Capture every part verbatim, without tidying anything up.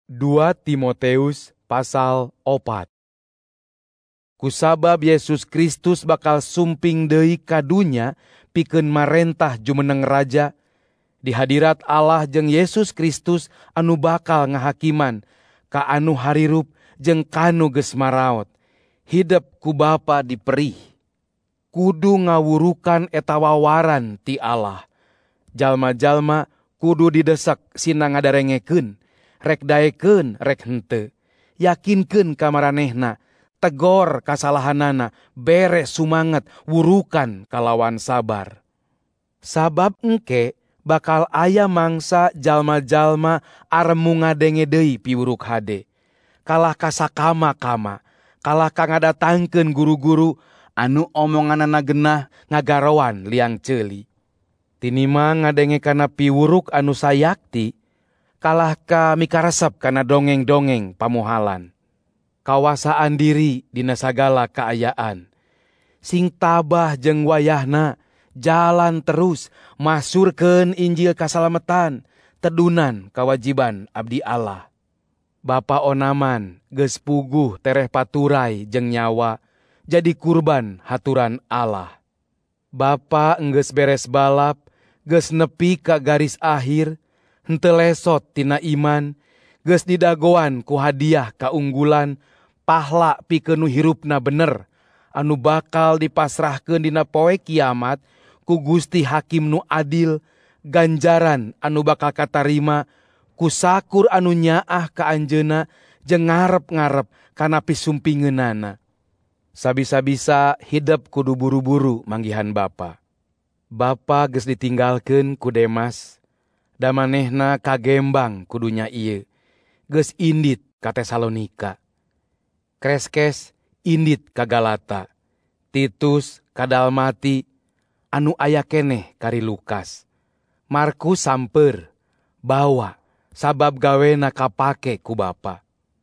dua Timoteus pasal opat. Kusabab Yesus Kristus bakal sumping deui ka dunya pikeun marentah jumeneng raja, di hadirat Allah jeung Yesus Kristus anu bakal ngahakiman ka anu harirup jeung kanu geus maraot, hidep ku Bapa di perih. Kudu ngawurukan eta wawaran ti Allah. Jalma-jalma kudu didesak sina ngadarengekeun, rek daekeun rek henteu. Yakinkeun ka maranehna, tegor kasalahanana, beres sumanget, wurukan kalawan sabar. Sabab engke bakal aya mangsa jalma-jalma aremu ngadenge deui piwuruk hade. Kalah ka sakama-kama, kalah ka ngadatangkeun guru-guru anu omonganana genah ngagarowan liang ceuli. Tinima ngadenge kana piwuruk anu sayakti, kalah ka mikaresep kana dongeng-dongeng pamuhalan. Kawasaan diri dina sagala kaayaan. Sing tabah jeung wayahna, jalan terus masurkeun Injil kasalametan, tedunan kawajiban abdi Allah. Bapa onaman geus puguh tereh paturai jeung nyawa, jadi kurban haturan Allah. Bapa enggeus beres balap, geus nepi ka garis akhir, henteu lesot tina iman, geus didagoan ku hadiah kaunggulan, pahla pikeun nu hirupna bener, anu bakal dipasrahkeun dina poe kiamat ku Gusti Hakim nu adil, ganjaran anu bakal katarima ku sakur anu nyaah ka anjeunna jeung ngarep-ngarep kana pisumpingeunana. Sabisa-bisa hidep kudu buru-buru manggihan Bapa. Bapa geus ditinggalkeun ku Demas, da manehna kagembang kudunya ieu, geus indit ka Tesalonika. Kreskes indit ka Galata, Titus ka Dalmati, anu aya keneh kari Lukas. Markus samper, bawa, sabab gawena kapake ku Bapa.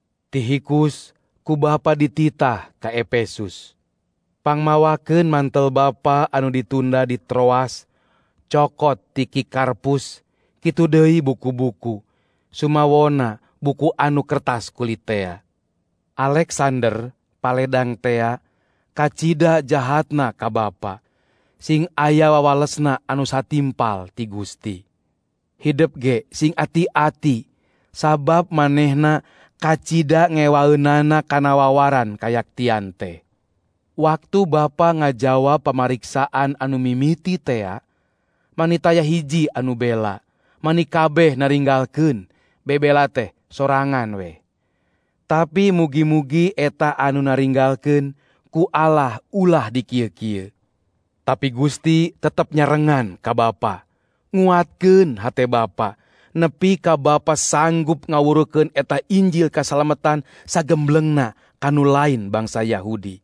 Tihikus ku Bapa dititah ka Epesus. Pangmawakeun mantel Bapa anu ditunda di Troas, cokot ti Kikarpus, kitu deui buku-buku, sumawona buku anu kertas kulitea. Alexander, paledang tea, kacida jahatna ka Bapa, sing aya wawalesna anu satimpal ti Gusti. Hidep ge sing ati-ati, sabab manehna kacida ngewaeunana kana wawaran kayaktian teh. Waktu Bapa ngajawab pamariksaan anu mimiti tea, manitaya hiji anu bela, mani kabeh naringgalkeun, bebela teh sorangan we. Tapi mugi-mugi eta anu naringgalkeun ku Allah ulah dikieu-kieu. Tapi Gusti tetep nyarengan ka Bapa, nguatkeun hate Bapa, nepi ka Bapa sanggup ngawurukeun eta Injil kasalametan sagemblengna kanu lain bangsa Yahudi.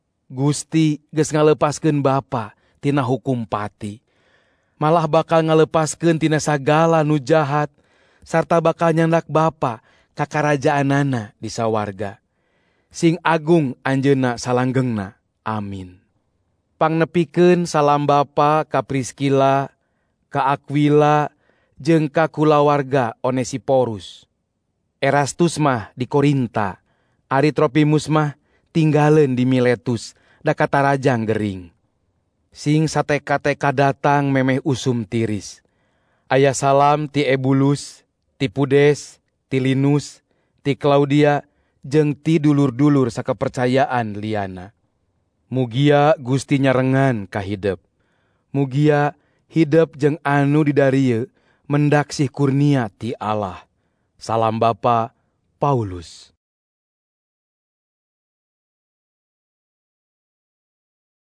Gusti geus ngalepaskeun Bapa tina hukum pati, malah bakal ngalepaskeun tina sagala nu jahat, sarta bakal nyandak Bapa ka karajaanana di sawarga. Sing agung anjeunna salanggengna. Amin. Pangnepikeun salam Bapa ka Priskila, ka Akwila, jeung ka kulawarga Onesiporus. Erastus mah di Korinta, ari Tropimus mah tinggaleun di Miletus, da katarajang gering. Sing sateka-teka datang memeh usum tiris. Aya salam ti Ebulus, ti Pudes, ti Linus, ti Klaudia, jeung ti dulur-dulur sakepercayaan liana. Mugia Gusti nyarengan ka hidep. Mugia hidep jeung anu didarieu mendak sih kurnia ti Allah. Salam Bapa, Paulus.